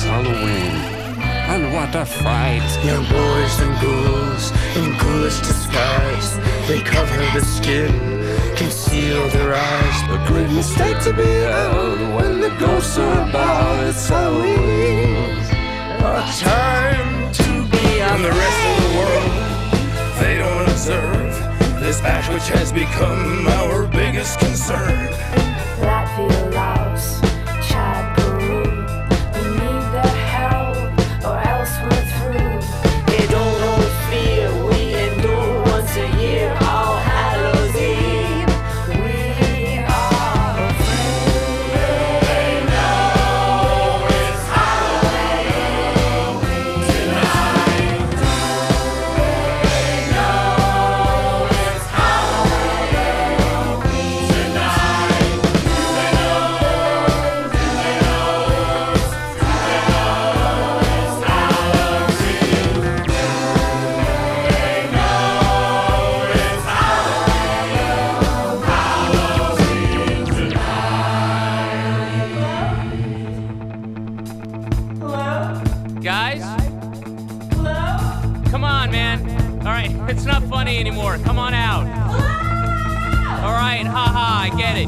Halloween, and what a fright. Young boys and ghouls in ghoulish disguise, they cover the skin, conceal their eyes. A great mistake to be held when the ghosts are about. It's Halloween, A time to be on the rest of the world. They don't observe this act which has become our biggest concern. Latvia, Laos, Chad, Peru, we need their help or else we're through. They don't know fear we endure once a year, All Hallows Eve. We are afraid. They know it's Halloween tonight. They know it's Halloween tonight. They know, do they know it's Halloween? They know it's Halloween tonight. Guys? Come on, man. All right, it's not funny anymore. Come on out. All right, haha, I get it.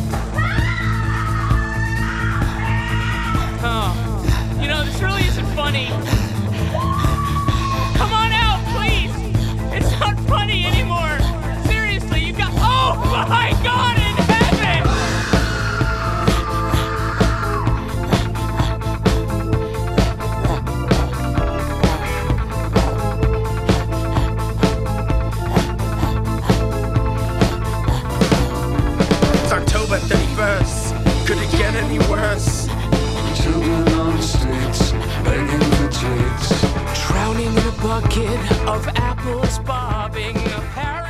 Oh, you know, this really isn't funny. Come on out, please. It's not funny anymore. Seriously, you got. Oh my God in heaven! It's October 31st. Could it get any worse? children on the streets begging for treats. Drowning in a bucket of apples bobbing.